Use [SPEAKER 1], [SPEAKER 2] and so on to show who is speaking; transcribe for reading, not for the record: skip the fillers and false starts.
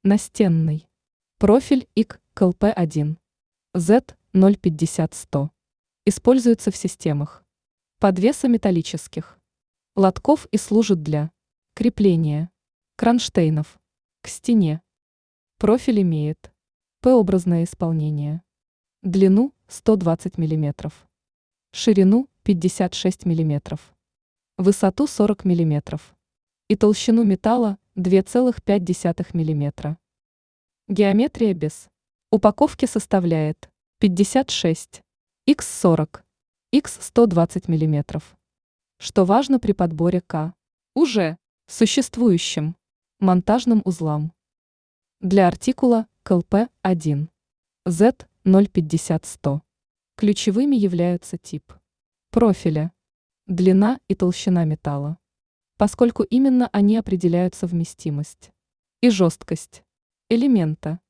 [SPEAKER 1] Настенный. Профиль ИК КЛП-1. Z050-100. Используется в системах подвеса металлических лотков и служит для крепления кронштейнов к стене. Профиль имеет П-образное исполнение. Длину 120 мм. Ширину 56 мм. Высоту 40 мм. И толщину металла 2,5 мм. Геометрия без упаковки составляет 56 х 40 х 120 мм. Что важно при подборе к уже существующим монтажным узлам. Для артикула КЛП-1 Z050-100 ключевыми являются тип профиля, длина и толщина металла, поскольку именно они определяют совместимость и жесткость элемента.